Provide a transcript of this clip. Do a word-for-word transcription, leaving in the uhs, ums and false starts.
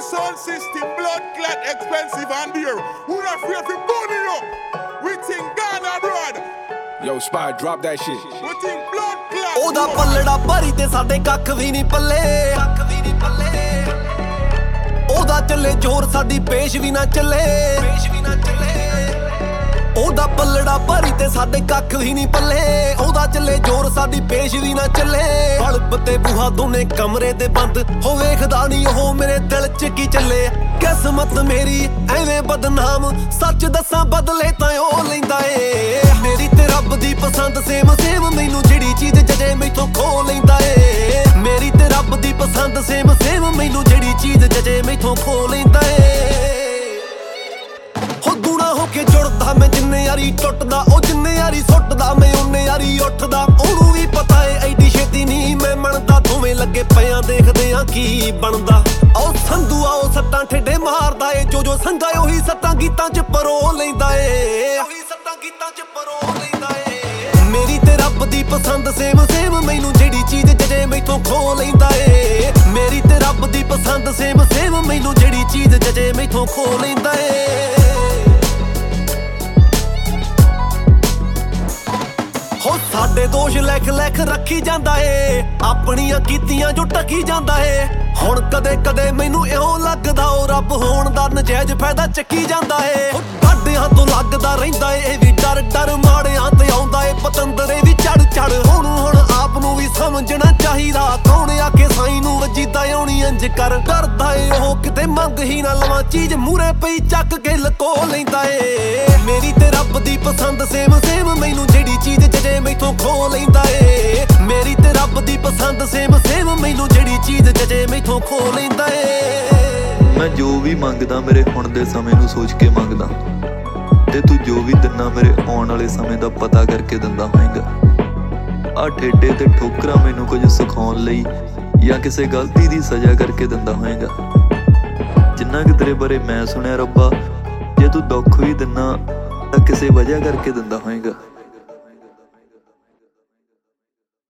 sound system, blood clot, expensive and dear. Who not afraid for money up? We think Ghana abroad. Yo, Spy, drop that shit. We think blood clot. ਉਹਦਾ ਪੱਲੜਾ ਭਰੀ ਤੇ ਸਾਡੇ ਕੱਖ ਵੀ ਨਹੀਂ ਪੱਲੇ ਕੱਖ ਵੀ ਨਹੀਂ ਪੱਲੇ ਉਹਦਾ ਚੱਲੇ ਜ਼ੋਰ ਸਾਡੀ ਪੇਸ਼ ਵੀ ਨਾ ਚੱਲੇ ਪੇਸ਼ ਵੀ ਨਾ ਚੱਲੇ ਉਹਦਾ ਪੱਲੜਾ ਭਰੀ ਤੇ ਸਾਡੇ ਕੱਖ ਵੀ ਨਹੀਂ ਪੱਲੇ ਉਹਦਾ ਚੱਲੇ ਜ਼ੋਰ ਸਾਡੀ ਪੇਸ਼ ਵੀ ਨਾ ਚੱਲੇ ਬਲਬ ਤੇ ਬੂਹਾ ਦੋਨੇ ਕਮਰੇ ਦੇ ਬੰਦ ਹੋ ਵੇਖਦਾ ਨਹੀਂ ਉਹ ਮੇਰੇ ਦਿਲ 'ਚ ਕੀ ਚੱਲੇ ਕਿਸਮਤ ਮੇਰੀ ਐਵੇਂ ਬਦਨਾਮ ਸੱਚ ਦੱਸਾਂ ਬਦਲੇ ਤਾਂ ਉਹ ਲੈਂਦਾ ਏ ਮੇਰੀ ਤੇ ਰੱਬ ਦੀ ਪਸੰਦ ਸੇਮ ਸੇਮ ਮੈਨੂੰ ਜਿਹੜੀ ਚੀਜ਼ ਜਜੇ ਮੈਥੋਂ ਖੋ ਲੈਂਦਾ ਏ ਮੇਰੀ ਤੇ ਰੱਬ ਦੀ ਪਸੰਦ ਸੇਮ ਸੇਮ ਮੈਨੂੰ ਜਿਹੜੀ ਚੀਜ਼ ਜਜੇ ਮੈਥੋਂ ਖੋ ਲੈਂਦਾ ਏ ਹੋ ਦੂਣਾ ਹੋ ਕੇ ਜੁੜਦਾ ਮੈਂ ਜਿੰਨੇ ਯਾਰੀ ਟੁੱਟਦਾ ਉਹ ਜਿੰਨੇ ਯਾਰੀ ਸੁੱਟਦਾ ਮੈਂ ਉਹਨੇ ਯਾਰੀ ਉੱਠਦਾ ਉਹਨੂੰ ਵੀ ਪਤਾ ਏ ਐਡੀ ਛੇਤੀ ਨਹੀਂ ਮੈਂ ਮੰਨਦਾ ਦੋਵੇਂ ਲੱਗੇ ਪਿਆਂ ਦੇਖਦੇ ਆ ਕੀ ਬਣਦਾ ਉਹ ਸੰਧੂ ਆਓ ਸੱਟਾਂ ਠੇਡੇ ਮਾਰਦਾ ਏ ਜੋ ਜੋ ਸੰਗਾ ਉਹੀ ਸੱਟਾਂ ਗੀਤਾਂ 'ਚ ਪਰੋ ਲੈਂਦਾ ਏ ਉਹੀ ਸੱਟਾਂ ਗੀਤਾਂ 'ਚ ਪਰੋ ਲੈਂਦਾ ਏ ਮੇਰੀ ਤੇ ਰੱਬ ਦੀ ਪਸੰਦ ਸੇਮ ਸੇਮ ਮੈਨੂੰ ਜਿਹੜੀ ਚੀਜ਼ ਜਜੇ ਮੈਥੋਂ ਖੋ ਲੈਂਦਾ ਏ ਮੇਰੀ ਤੇ ਰੱਬ ਦੀ ਪਸੰਦ ਸੇਮ ਸੇਮ ਮੈਨੂੰ ਜਿਹੜੀ ਚੀਜ਼ ਜਜੇ ਮੈਥੋਂ ਖੋ ਲੈਂਦਾ ਏ ਹੋ ਸਾਡੇ ਦੋਸ਼ ਲਿਖ ਲਿਖ ਰੱਖੀ ਜਾਂਦਾ ਏ ਆਪਣੀਆਂ ਕੀਤੀਆਂ ਜੋ ਟਕੀ ਜਾਂਦਾ ਏ ਹੁਣ ਕਦੇ ਕਦੇ ਮੈਨੂੰ ਇਉਂ ਲੱਗਦਾ ਉਹ ਰੱਬ ਹੋਣ ਦਾ ਨਜਾਇਜ਼ ਫਾਇਦਾ ਚੱਕੀ ਜਾਂਦਾ ਏ ਡਾਡਿਆਂ ਤੋਂ ਲੱਗਦਾ ਰਹਿੰਦਾ ਏ ਇਹ ਵੀ ਡਰ ਡਰ ਮਾੜਿਆਂ ਤੇ ਆਉਂਦਾ ਏ ਪਤੰਦਰੇ ਵੀ ਚੜ ਚੜ ਹੁਣ ਹੁਣ ਆਪ ਨੂੰ ਵੀ ਸਮਝਣਾ ਚਾਹੀਦਾ ਕੌਣ ਆਖੇ ਸਾਈ ਨੂੰ ਵਜੀਦਾ ਆਉਣੀ ਇੰਜ ਕਰ ਕਰਦਾ ਏ ਉਹ ਕਿਤੇ ਮੰਗ ਹੀ ਨਾ ਲਵਾਂ ਚੀਜ਼ ਮੂਰੇ ਪਈ ਚੱਕ ਕੇ ਲਕੋ ਲੈਂਦਾ ਏ ਮੇਰੀ ਤੇ ਰੱਬ ਦੀ ਪਸੰਦ ਸੇਮ ਸੇਮ ਮੈਨੂੰ ਜਿਹੜੀ ਚੀਜ਼ ਜਜੇ ਮੈਥੋਂ ਖੋ ਲੈਂਦਾ ਏ ਮੇਰੀ ਤੇ ਰੱਬ ਦੀ ਪਸੰਦ ਸੇਮ ਸੇਮ ਮੈਨੂੰ ਜਿਹੜੀ ਚੀਜ਼ ਜਜੇ ਮੈਥੋਂ ਖੋ ਲੈਂਦਾ ਏ ਮੈਂ ਜੋ ਵੀ ਮੰਗਦਾ ਮੇਰੇ ਹੁਣ ਦੇ ਸਮੇਂ ਨੂੰ ਸੋਚ ਕੇ ਮੰਗਦਾ ਤੇ ਤੂੰ ਜੋ ਵੀ ਦਿੰਨਾ ਮੇਰੇ ਆਉਣ ਵਾਲੇ ਸਮੇਂ ਦਾ ਪਤਾ ਕਰਕੇ ਦਿੰਦਾ ਹੋਏਗਾ ਆ ਠੇਡੇ ਤੇ ਠੋਕਰਾਂ ਮੈਨੂੰ ਕੁਝ ਸਿਖਾਉਣ ਲਈ ਜਾਂ ਕਿਸੇ ਗਲਤੀ ਦੀ ਸਜ਼ਾ ਕਰਕੇ ਦਿੰਦਾ ਹੋਏਗਾ ਜਿੰਨਾ ਕਿ ਤੇਰੇ ਬਾਰੇ ਮੈਂ ਸੁਣਿਆ ਰੱਬਾ ਜੇ ਤੂੰ ਦੁੱਖ ਵੀ ਦਿੰਨਾ ਤਾਂ ਕਿਸੇ ਵਜ੍ਹਾ ਕਰਕੇ ਦਿੰਦਾ ਹੋਏਗਾ।